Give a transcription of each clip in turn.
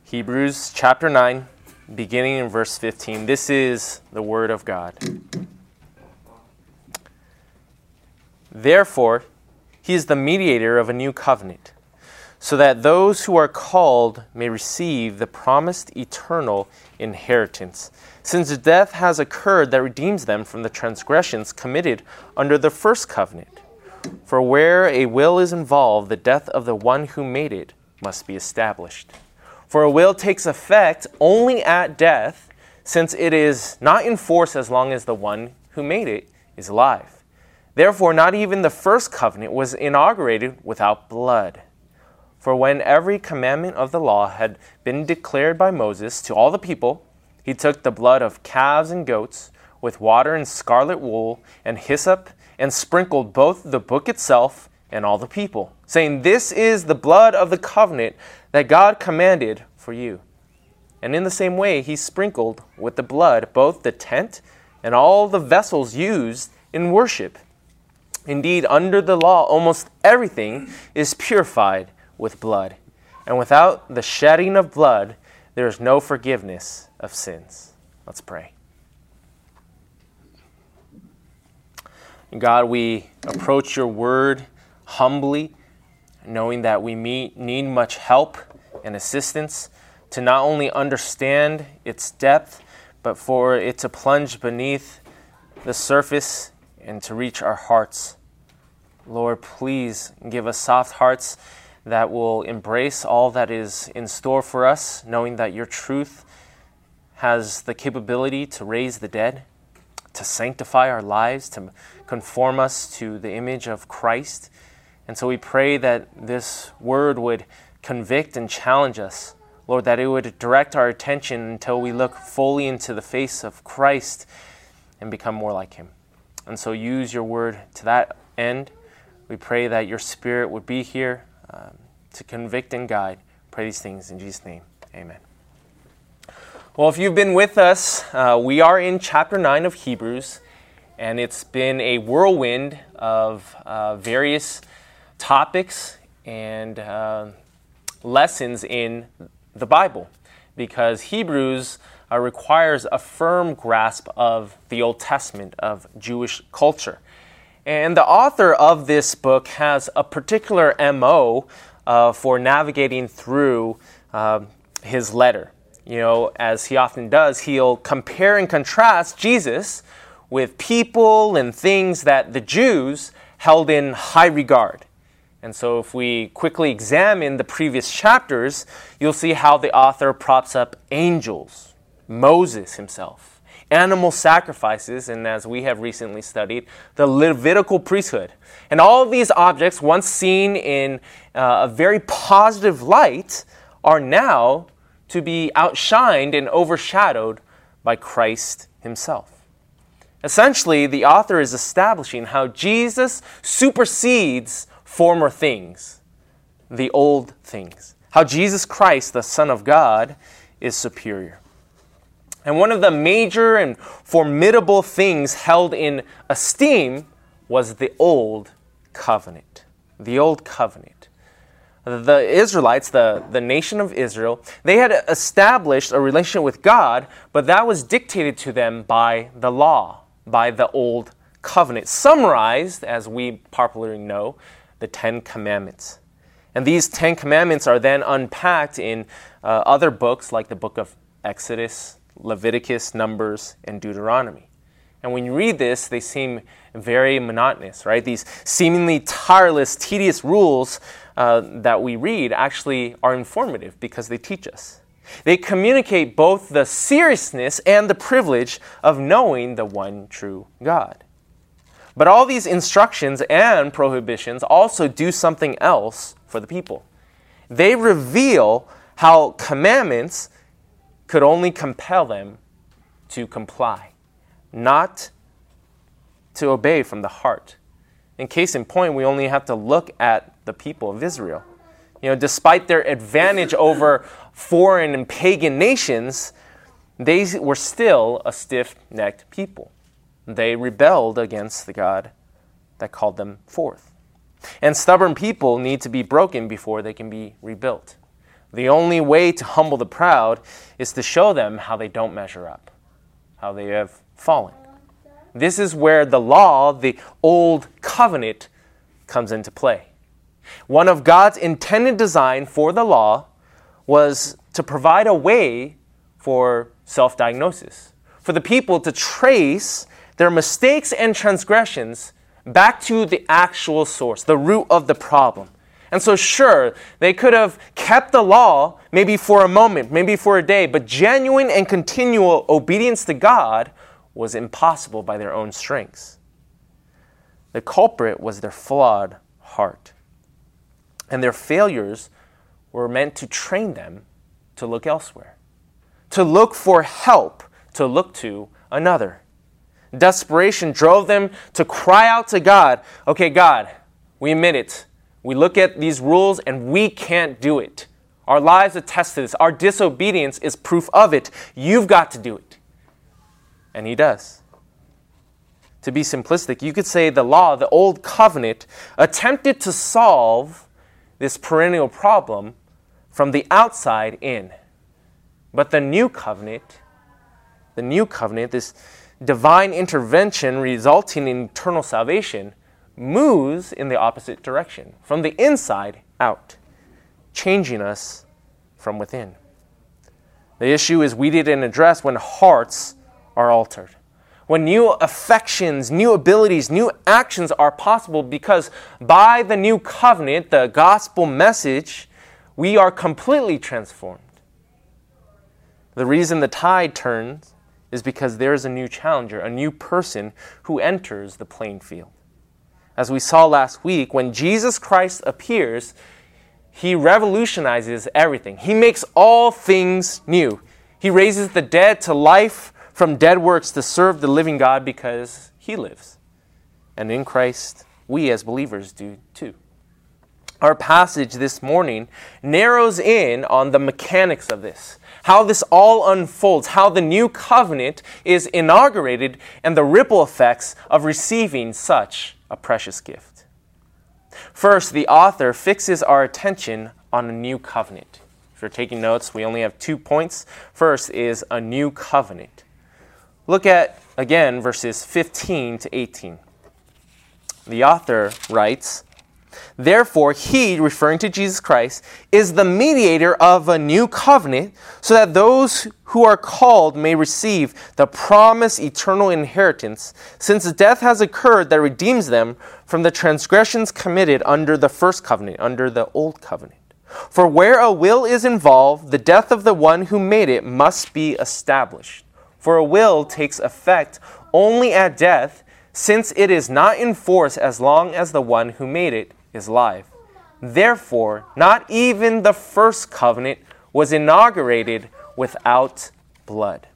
Hebrews chapter 9, beginning in verse 15. This is the word of God. Therefore, he is the mediator of a new covenant, so that those who are called may receive the promised eternal inheritance, since death has occurred that redeems them from the transgressions committed under the first covenant. For where a will is involved, the death of the one who made it must be established. For a will takes effect only at death, since it is not in force as long as the one who made it is alive. Therefore, not even the first covenant was inaugurated without blood. For when every commandment of the law had been declared by Moses to all the people, he took the blood of calves and goats with water and scarlet wool and hyssop and sprinkled both the book itself and all the people, saying, "This is the blood of the covenant that God commanded for you." And in the same way, he sprinkled with the blood both the tent and all the vessels used in worship. Indeed, under the law, almost everything is purified with blood, and without the shedding of blood, there is no forgiveness of sins. Let's pray. God, we approach your word humbly, knowing that we need much help and assistance to not only understand its depth, but for it to plunge beneath the surface and to reach our hearts. Lord, please give us soft hearts that will embrace all that is in store for us, knowing that your truth has the capability to raise the dead, to sanctify our lives, to conform us to the image of Christ. And so we pray that this word would convict and challenge us, Lord, that it would direct our attention until we look fully into the face of Christ and become more like him. And so use your word to that end. We pray that your Spirit would be here to convict and guide. Pray these things in Jesus' name. Amen. Well, if you've been with us, we are in chapter 9 of Hebrews, and it's been a whirlwind of various topics and lessons in the Bible, because Hebrews requires a firm grasp of the Old Testament, of Jewish culture. And the author of this book has a particular MO for navigating through his letter. You know, as he often does, he'll compare and contrast Jesus with people and things that the Jews held in high regard. And so if we quickly examine the previous chapters, you'll see how the author props up angels, Moses himself, animal sacrifices, and as we have recently studied, the Levitical priesthood. And all of these objects, once seen in a very positive light, are now to be outshined and overshadowed by Christ himself. Essentially, the author is establishing how Jesus supersedes former things, the old things. How Jesus Christ, the Son of God, is superior. And one of the major and formidable things held in esteem was the Old Covenant. The Old Covenant. The Israelites, the nation of Israel, they had established a relationship with God, but that was dictated to them by the law, by the Old Covenant, summarized, as we popularly know, the Ten Commandments. And these Ten Commandments are then unpacked in other books like the book of Exodus, Leviticus, Numbers, and Deuteronomy. And when you read this, they seem very monotonous, right? These seemingly tireless, tedious rules that we read actually are informative because they teach us. They communicate both the seriousness and the privilege of knowing the one true God. But all these instructions and prohibitions also do something else for the people. They reveal how commandments could only compel them to comply, not to obey from the heart. In case in point, we only have to look at the people of Israel. You know, despite their advantage over foreign and pagan nations, they were still a stiff-necked people. They rebelled against the God that called them forth. And stubborn people need to be broken before they can be rebuilt. The only way to humble the proud is to show them how they don't measure up, how they have fallen. This is where the law, the old covenant, comes into play. One of God's intended design for the law was to provide a way for self-diagnosis, for the people to trace their mistakes and transgressions back to the actual source, the root of the problem. And so sure, they could have kept the law maybe for a moment, maybe for a day, but genuine and continual obedience to God was impossible by their own strengths. The culprit was their flawed heart. And their failures were meant to train them to look elsewhere, to look for help, to look to another. Desperation drove them to cry out to God, okay, God, we admit it. We look at these rules and we can't do it. Our lives attest to this. Our disobedience is proof of it. You've got to do it. And he does. To be simplistic, you could say the law, the old covenant, attempted to solve this perennial problem from the outside in. But the new covenant, this divine intervention resulting in eternal salvation, moves in the opposite direction, from the inside out, changing us from within. The issue is weeded and addressed when hearts are altered, when new affections, new abilities, new actions are possible, because by the new covenant, the gospel message, we are completely transformed. The reason the tide turns is because there is a new challenger, a new person who enters the playing field. As we saw last week, when Jesus Christ appears, he revolutionizes everything. He makes all things new. He raises the dead to life from dead works to serve the living God because he lives. And in Christ, we as believers do too. Our passage this morning narrows in on the mechanics of this, how this all unfolds, how the new covenant is inaugurated, and the ripple effects of receiving such a precious gift. First, the author fixes our attention on a new covenant. If you're taking notes, we only have 2 points. First is a new covenant. Look at, again, verses 15 to 18. The author writes, "Therefore, he," referring to Jesus Christ, "is the mediator of a new covenant, so that those who are called may receive the promised eternal inheritance, since death has occurred that redeems them from the transgressions committed under the first covenant," under the old covenant. "For where a will is involved, the death of the one who made it must be established. For a will takes effect only at death, since it is not in force as long as the one who made it is live. Therefore, not even the first covenant was inaugurated without blood."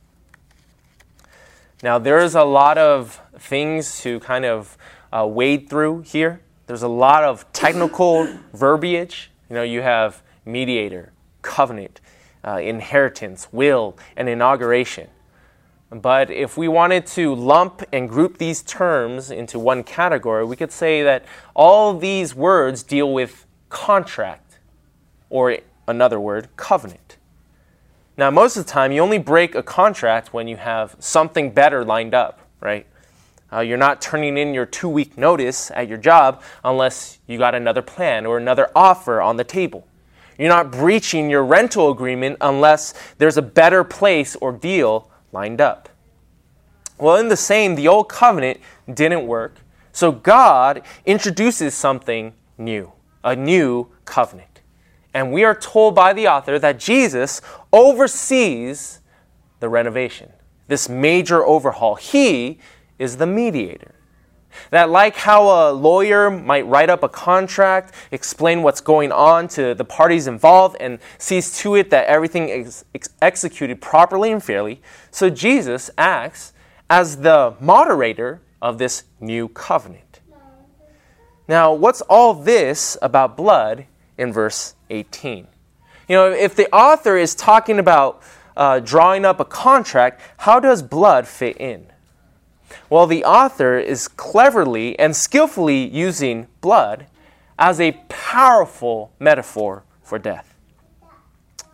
Now, there's a lot of things to kind of wade through here. There's a lot of technical verbiage. You have mediator, covenant, inheritance, will, and inauguration. But if we wanted to lump and group these terms into one category, we could say that all these words deal with contract, or another word, covenant. Now, most of the time, you only break a contract when you have something better lined up, right? You're not turning in your 2-week notice at your job unless you got another plan or another offer on the table. You're not breaching your rental agreement unless there's a better place or deal lined up. Well, in the same, the old covenant didn't work, so God introduces something new, a new covenant. And we are told by the author that Jesus oversees the renovation, this major overhaul. He is the mediator. That like how a lawyer might write up a contract, explain what's going on to the parties involved, and sees to it that everything is executed properly and fairly, so Jesus acts as the moderator of this new covenant. Now, what's all this about blood in verse 18? If the author is talking about drawing up a contract, how does blood fit in? Well, the author is cleverly and skillfully using blood as a powerful metaphor for death.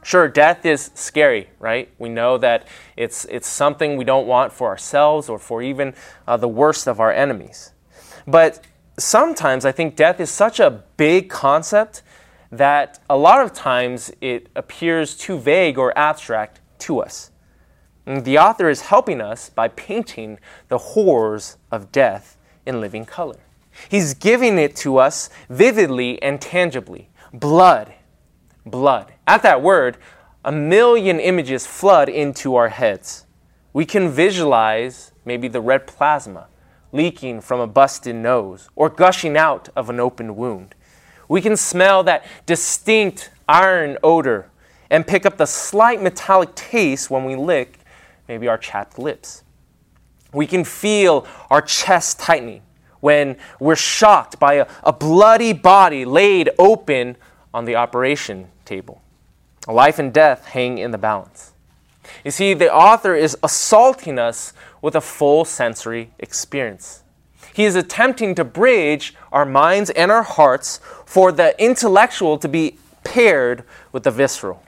Sure, death is scary, right? We know that it's something we don't want for ourselves or for even the worst of our enemies. But sometimes I think death is such a big concept that a lot of times it appears too vague or abstract to us. And the author is helping us by painting the horrors of death in living color. He's giving it to us vividly and tangibly. Blood. Blood. At that word, a million images flood into our heads. We can visualize maybe the red plasma leaking from a busted nose or gushing out of an open wound. We can smell that distinct iron odor and pick up the slight metallic taste when we lick maybe our chapped lips. We can feel our chest tightening when we're shocked by a bloody body laid open on the operation table. Life and death hang in the balance. You see, the author is assaulting us with a full sensory experience. He is attempting to bridge our minds and our hearts for the intellectual to be paired with the visceral.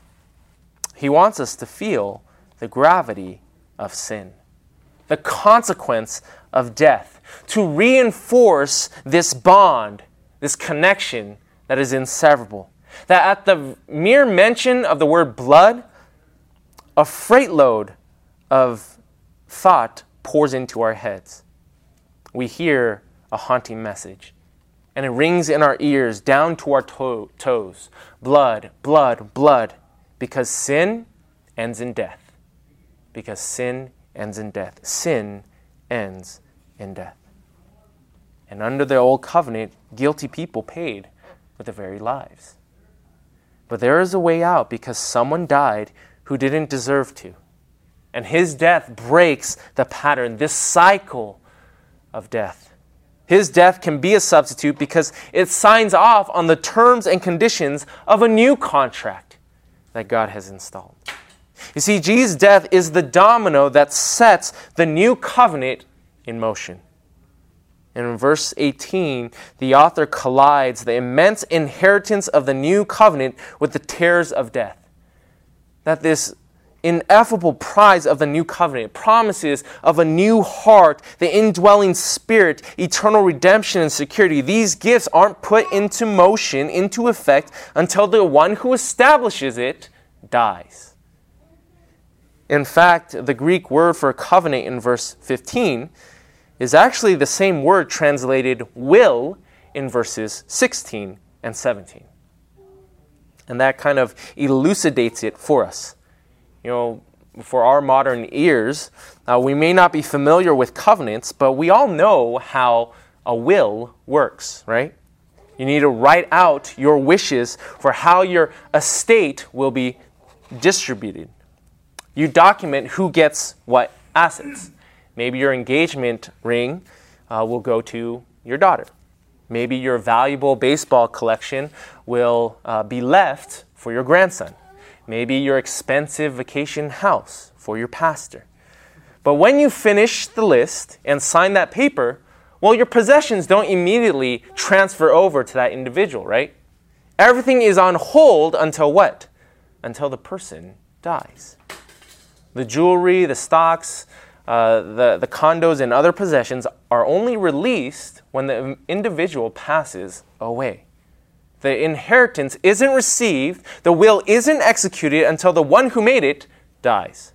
He wants us to feel the gravity of sin, the consequence of death, to reinforce this bond, this connection that is inseparable. That at the mere mention of the word blood, a freight load of thought pours into our heads. We hear a haunting message, and it rings in our ears down to our toes. Blood, blood, blood, because sin ends in death. Because sin ends in death. Sin ends in death. And under the old covenant, guilty people paid with their very lives. But there is a way out because someone died who didn't deserve to. And his death breaks the pattern, this cycle of death. His death can be a substitute because it signs off on the terms and conditions of a new contract that God has installed. You see, Jesus' death is the domino that sets the new covenant in motion. And in verse 18, the author collides the immense inheritance of the new covenant with the terrors of death. That this ineffable prize of the new covenant, promises of a new heart, the indwelling spirit, eternal redemption and security, these gifts aren't put into motion, into effect, until the one who establishes it dies. In fact, the Greek word for covenant in verse 15 is actually the same word translated will in verses 16 and 17. And that kind of elucidates it for us. You know, for our modern ears, we may not be familiar with covenants, but we all know how a will works, right? You need to write out your wishes for how your estate will be distributed. You document who gets what assets. Maybe your engagement ring will go to your daughter. Maybe your valuable baseball collection will be left for your grandson. Maybe your expensive vacation house for your pastor. But when you finish the list and sign that paper, well, your possessions don't immediately transfer over to that individual, right? Everything is on hold until what? Until the person dies. The jewelry, the stocks, the condos, and other possessions are only released when the individual passes away. The inheritance isn't received, the will isn't executed until the one who made it dies.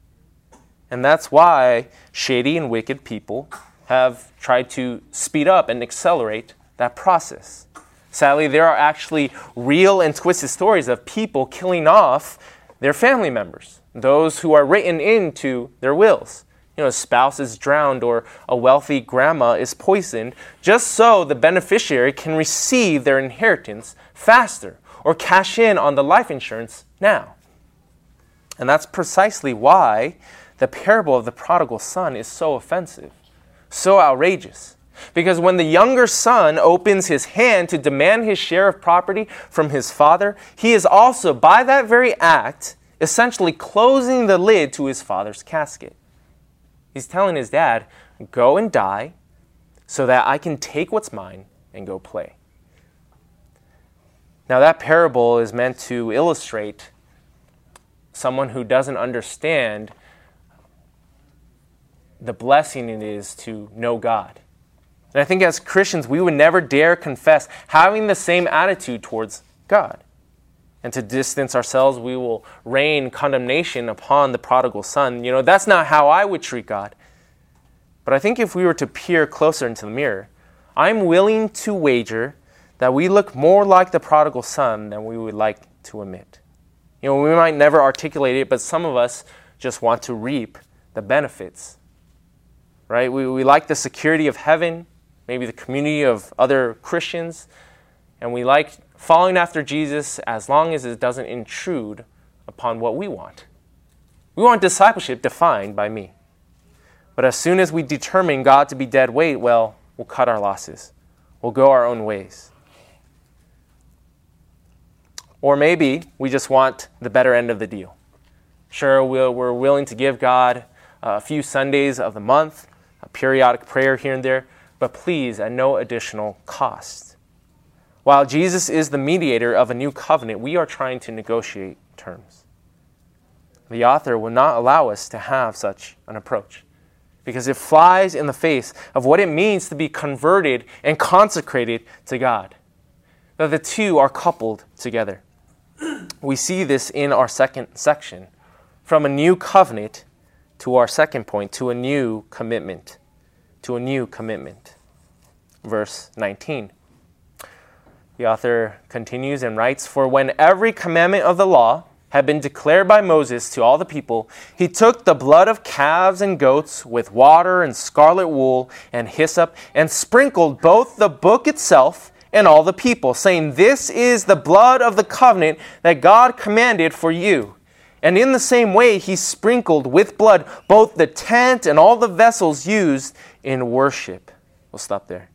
And that's why shady and wicked people have tried to speed up and accelerate that process. Sadly, there are actually real and twisted stories of people killing off their family members, those who are written into their wills. You know, a spouse is drowned or a wealthy grandma is poisoned, just so the beneficiary can receive their inheritance faster or cash in on the life insurance now. And that's precisely why the parable of the prodigal son is so offensive, so outrageous. Because when the younger son opens his hand to demand his share of property from his father, he is also, by that very act, essentially closing the lid to his father's casket. He's telling his dad, go and die so that I can take what's mine and go play. Now that parable is meant to illustrate someone who doesn't understand the blessing it is to know God. And I think as Christians, we would never dare confess having the same attitude towards God. And to distance ourselves, we will rain condemnation upon the prodigal son. That's not how I would treat God. But I think if we were to peer closer into the mirror, I'm willing to wager that we look more like the prodigal son than we would like to admit. We might never articulate it, but some of us just want to reap the benefits. Right? We like the security of heaven, maybe the community of other Christians, and we like following after Jesus as long as it doesn't intrude upon what we want. We want discipleship defined by me. But as soon as we determine God to be dead weight, we'll cut our losses. We'll go our own ways. Or maybe we just want the better end of the deal. Sure, we're willing to give God a few Sundays of the month, a periodic prayer here and there, but please at no additional cost. While Jesus is the mediator of a new covenant, we are trying to negotiate terms. The author will not allow us to have such an approach because it flies in the face of what it means to be converted and consecrated to God. That the two are coupled together. We see this in our second section. From a new covenant to our second point, to a new commitment. To a new commitment. Verse 19. The author continues and writes, "For when every commandment of the law had been declared by Moses to all the people, he took the blood of calves and goats with water and scarlet wool and hyssop and sprinkled both the book itself and all the people, saying, 'This is the blood of the covenant that God commanded for you.' And in the same way, he sprinkled with blood both the tent and all the vessels used in worship." We'll stop there.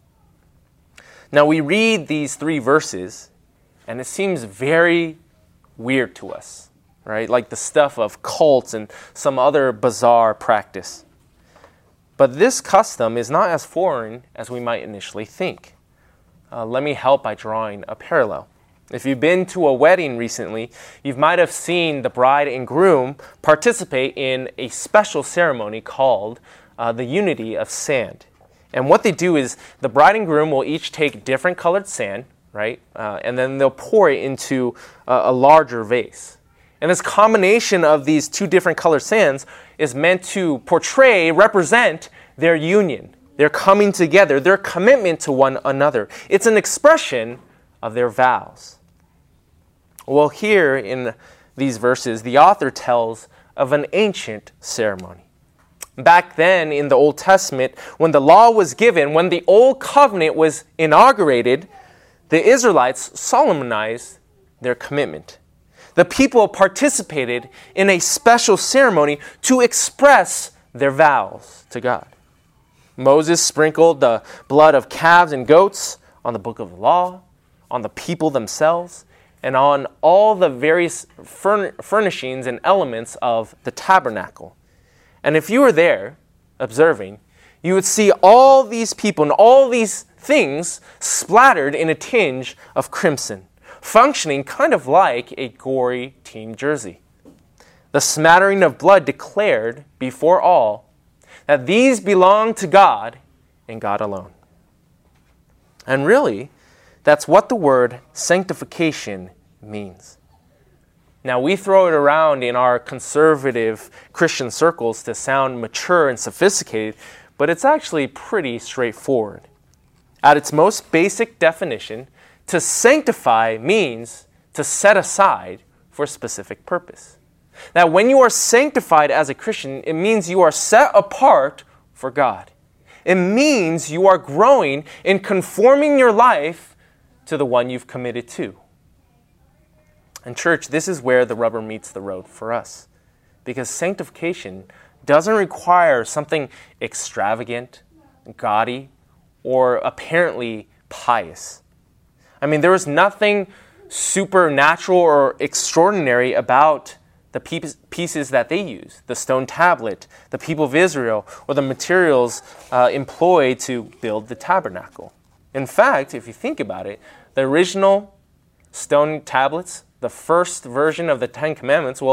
Now we read these 3 verses, and it seems very weird to us, right? Like the stuff of cults and some other bizarre practice. But this custom is not as foreign as we might initially think. Let me help by drawing a parallel. If you've been to a wedding recently, you might have seen the bride and groom participate in a special ceremony called the unity of sand. And what they do is the bride and groom will each take different colored sand, right? And then they'll pour it into a larger vase. And this combination of these 2 different colored sands is meant to represent their union, their coming together, their commitment to one another. It's an expression of their vows. Well, here in these verses, the author tells of an ancient ceremony. Back then in the Old Testament, when the law was given, when the Old Covenant was inaugurated, the Israelites solemnized their commitment. The people participated in a special ceremony to express their vows to God. Moses sprinkled the blood of calves and goats on the book of the law, on the people themselves, and on all the various furnishings and elements of the tabernacle. And if you were there observing, you would see all these people and all these things splattered in a tinge of crimson, functioning kind of like a gory team jersey. The smattering of blood declared before all that these belong to God and God alone. And really, that's what the word sanctification means. Now, we throw it around in our conservative Christian circles to sound mature and sophisticated, but it's actually pretty straightforward. At its most basic definition, to sanctify means to set aside for a specific purpose. Now, when you are sanctified as a Christian, it means you are set apart for God. It means you are growing in conforming your life to the one you've committed to. And church, this is where the rubber meets the road for us. Because sanctification doesn't require something extravagant, gaudy, or apparently pious. I mean, there was nothing supernatural or extraordinary about the pieces that they used, the stone tablet, the people of Israel, or the materials employed to build the tabernacle. In fact, if you think about it, the original stone tablets, the first version of the 10 Commandments, well,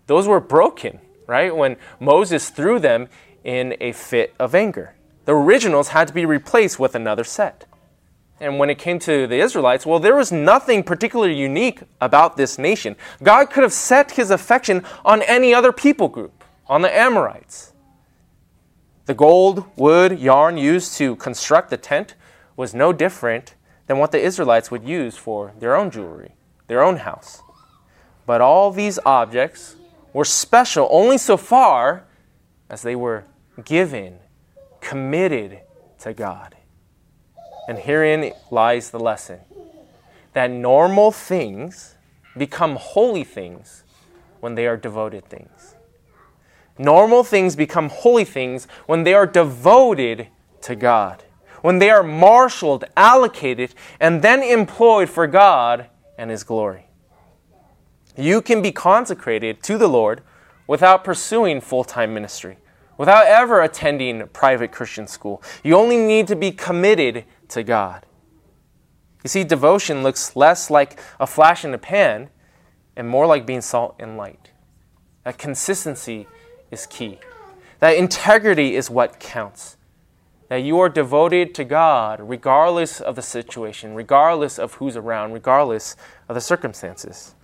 those were broken, right? When Moses threw them in a fit of anger. The originals had to be replaced with another set. And when it came to the Israelites, well, there was nothing particularly unique about this nation. God could have set his affection on any other people group, on the Amorites. The gold, wood, yarn used to construct the tent was no different than what the Israelites would use for their own jewelry, their own house. But all these objects were special only so far as they were given, committed to God. And herein lies the lesson, that normal things become holy things when they are devoted things. Normal things become holy things when they are devoted to God, when they are marshaled, allocated, and then employed for God and His glory. You can be consecrated to the Lord without pursuing full-time ministry, without ever attending private Christian school. You only need to be committed to God. You see, devotion looks less like a flash in the pan and more like being salt and light. That consistency is key. That integrity is what counts. That you are devoted to God regardless of the situation, regardless of who's around, regardless of the circumstances.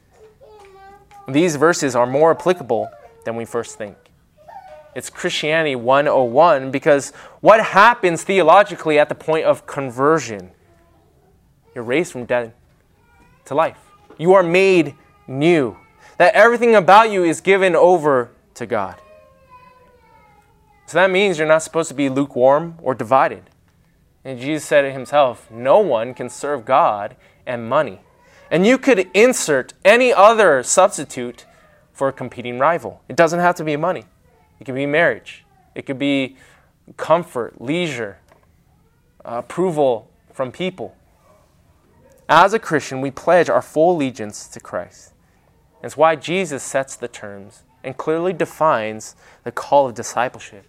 These verses are more applicable than we first think. It's Christianity 101 because what happens theologically at the point of conversion? You're raised from death to life. You are made new. That everything about you is given over to God. So that means you're not supposed to be lukewarm or divided. And Jesus said it himself, no one can serve God and money. And you could insert any other substitute for a competing rival. It doesn't have to be money. It could be marriage. It could be comfort, leisure, approval from people. As a Christian, we pledge our full allegiance to Christ. It's why Jesus sets the terms and clearly defines the call of discipleship.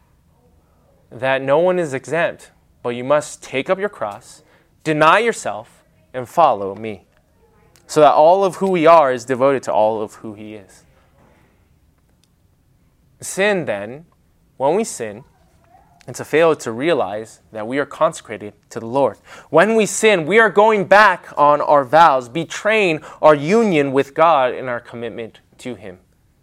That no one is exempt, but you must take up your cross, deny yourself, and follow me. So that all of who we are is devoted to all of who He is. Sin, then, when we sin, it's a failure to realize that we are consecrated to the Lord. When we sin, we are going back on our vows, betraying our union with God and our commitment to Him.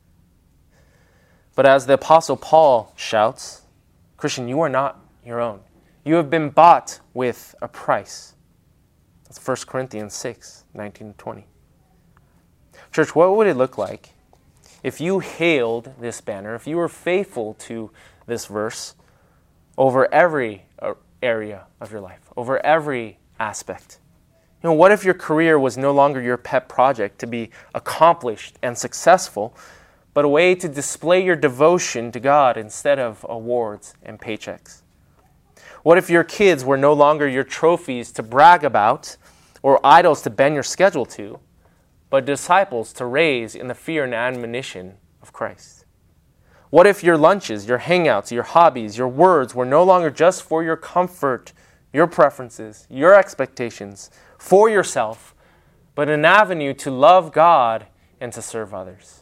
But as the Apostle Paul shouts, Christian, you are not your own. You have been bought with a price. That's 1 Corinthians 6, 19-20. Church, what would it look like if you hailed this banner, if you were faithful to this verse over every area of your life, over every aspect? You know, what if your career was no longer your pet project to be accomplished and successful, but a way to display your devotion to God instead of awards and paychecks? What if your kids were no longer your trophies to brag about or idols to bend your schedule to, but disciples to raise in the fear and admonition of Christ? What if your lunches, your hangouts, your hobbies, your words were no longer just for your comfort, your preferences, your expectations, for yourself, but an avenue to love God and to serve others?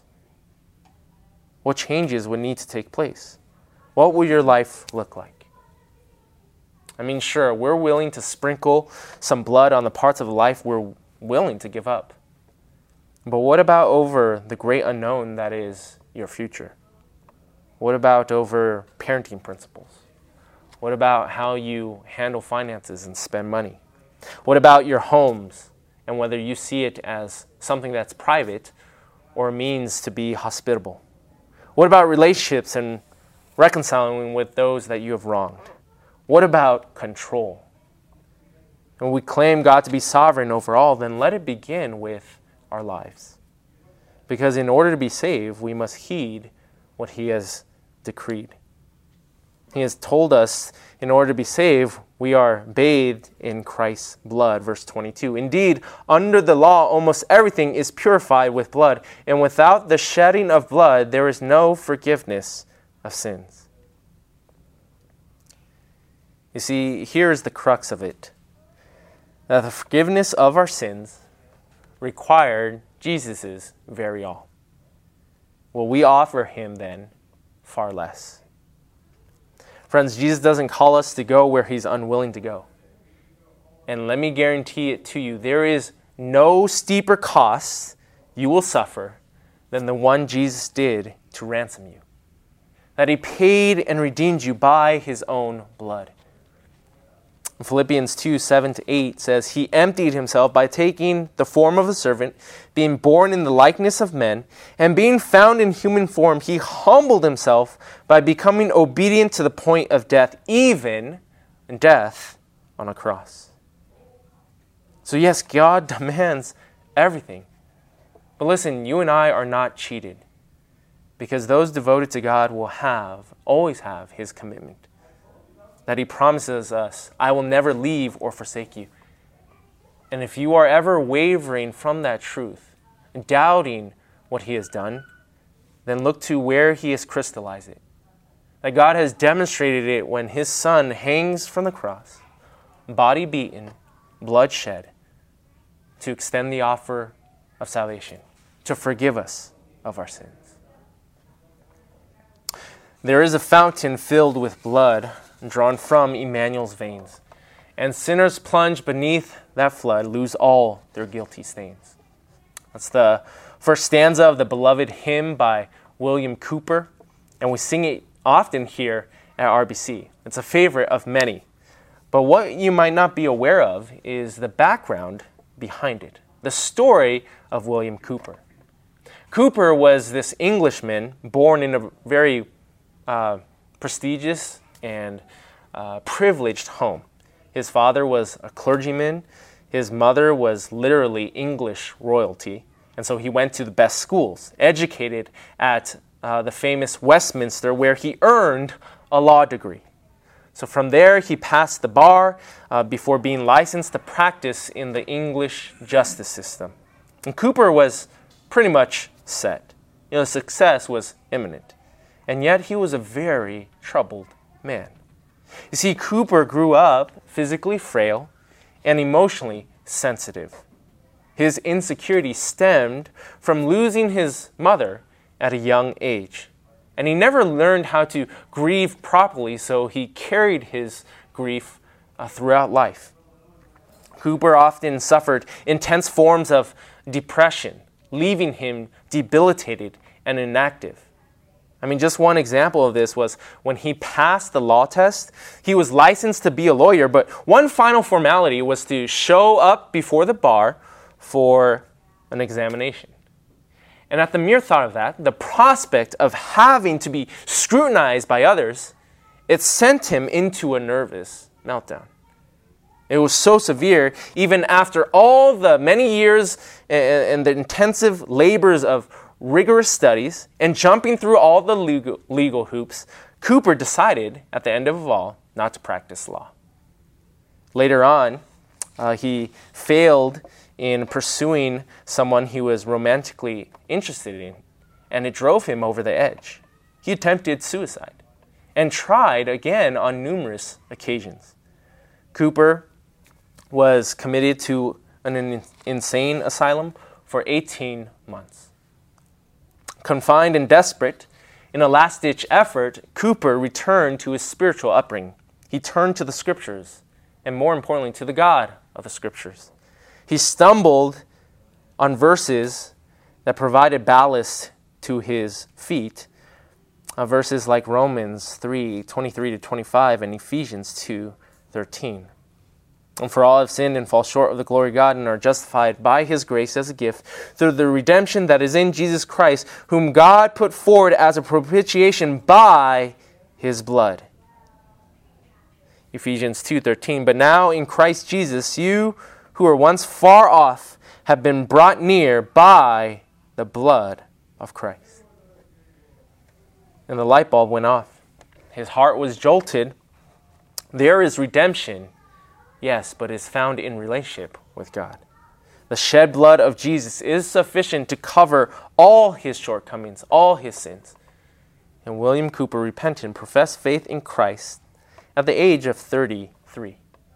What changes would need to take place? What will your life look like? I mean, sure, we're willing to sprinkle some blood on the parts of life we're willing to give up. But what about over the great unknown that is your future? What about over parenting principles? What about how you handle finances and spend money? What about your homes and whether you see it as something that's private or a means to be hospitable? What about relationships and reconciling with those that you have wronged? What about control? When we claim God to be sovereign over all, then let it begin with our lives. Because in order to be saved, we must heed what He has decreed. He has told us in order to be saved, we are bathed in Christ's blood, verse 22. Indeed, under the law, almost everything is purified with blood, and without the shedding of blood, there is no forgiveness of sins. You see, here is the crux of it. That the forgiveness of our sins required Jesus' very all. will we offer him then far less? Friends, Jesus doesn't call us to go where he's unwilling to go. And let me guarantee it to you, there is no steeper cost you will suffer than the one Jesus did to ransom you. That he paid and redeemed you by his own blood. Philippians 2:7-8 says, He emptied himself by taking the form of a servant, being born in the likeness of men, and being found in human form, he humbled himself by becoming obedient to the point of death, even death on a cross. So yes, God demands everything. But listen, you and I are not cheated, because those devoted to God will always have his commitment. That he promises us, I will never leave or forsake you. And if you are ever wavering from that truth, doubting what he has done, then look to where he has crystallized it. That God has demonstrated it when his Son hangs from the cross, body beaten, blood shed, to extend the offer of salvation, to forgive us of our sins. There is a fountain filled with blood drawn from Emmanuel's veins, and sinners plunged beneath that flood lose all their guilty stains. That's the first stanza of the beloved hymn by William Cowper, and we sing it often here at RBC. It's a favorite of many. But what you might not be aware of is the background behind it, the story of William Cowper. Cowper was this Englishman born in a very prestigious and privileged home. His father was a clergyman. His mother was literally English royalty. And so he went to the best schools, educated at the famous Westminster, where he earned a law degree. So from there, he passed the bar before being licensed to practice in the English justice system. And Cowper was pretty much set. Success was imminent. And yet he was a very troubled man. You see, Cowper grew up physically frail and emotionally sensitive. His insecurity stemmed from losing his mother at a young age. And he never learned how to grieve properly, so he carried his grief throughout life. Cowper often suffered intense forms of depression, leaving him debilitated and inactive. Just one example of this was when he passed the law test. He was licensed to be a lawyer, but one final formality was to show up before the bar for an examination. And at the mere thought of that, the prospect of having to be scrutinized by others, it sent him into a nervous meltdown. It was so severe, even after all the many years and the intensive labors of rigorous studies and jumping through all the legal hoops, Cowper decided at the end of it all not to practice law. Later on, he failed in pursuing someone he was romantically interested in, and it drove him over the edge. He attempted suicide and tried again on numerous occasions. Cowper was committed to an insane asylum for 18 months. Confined and desperate, in a last-ditch effort, Cowper returned to his spiritual upbringing. He turned to the Scriptures, and more importantly, to the God of the Scriptures. He stumbled on verses that provided ballast to his feet, verses like Romans 3:23-25 and Ephesians 2:13. And for all have sinned and fall short of the glory of God and are justified by his grace as a gift through the redemption that is in Jesus Christ, whom God put forward as a propitiation by his blood. Ephesians 2:13. But now in Christ Jesus, you who were once far off have been brought near by the blood of Christ. And the light bulb went off. His heart was jolted. There is redemption. Yes, but is found in relationship with God. The shed blood of Jesus is sufficient to cover all his shortcomings, all his sins. And William Cowper repented and professed faith in Christ at the age of 33.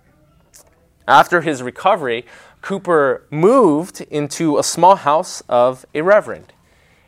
After his recovery, Cowper moved into a small house of a reverend.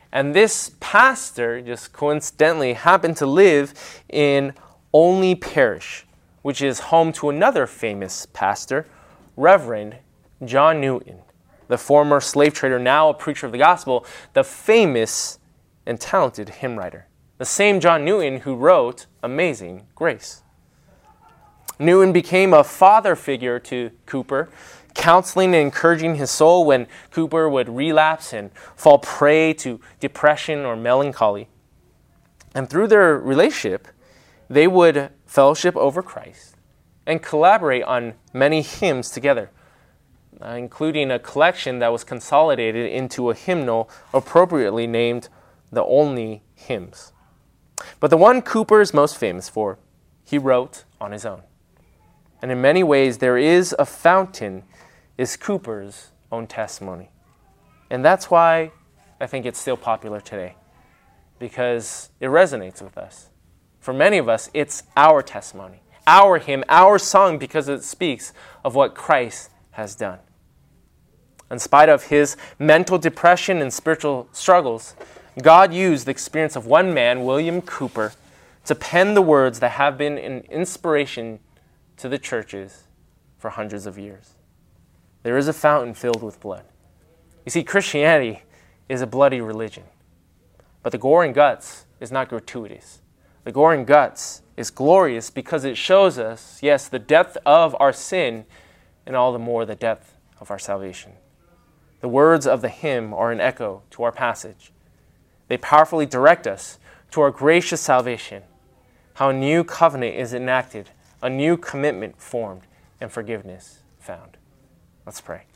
And this pastor just coincidentally happened to live in Olney Parish, which is home to another famous pastor, Reverend John Newton, the former slave trader, now a preacher of the gospel, the famous and talented hymn writer. The same John Newton who wrote Amazing Grace. Newton became a father figure to Cowper, counseling and encouraging his soul when Cowper would relapse and fall prey to depression or melancholy. And through their relationship, they would fellowship over Christ and collaborate on many hymns together, including a collection that was consolidated into a hymnal appropriately named the Olney Hymns. But the one Cowper is most famous for, he wrote on his own. And in many ways, there is a fountain, is Cowper's own testimony. And that's why I think it's still popular today, because it resonates with us. For many of us, it's our testimony, our hymn, our song, because it speaks of what Christ has done. In spite of his mental depression and spiritual struggles, God used the experience of one man, William Cowper, to pen the words that have been an inspiration to the churches for hundreds of years. There is a fountain filled with blood. You see, Christianity is a bloody religion, but the gore and guts is not gratuitous. The gore and guts is glorious because it shows us, yes, the depth of our sin and all the more the depth of our salvation. The words of the hymn are an echo to our passage. They powerfully direct us to our gracious salvation, how a new covenant is enacted, a new commitment formed, and forgiveness found. Let's pray.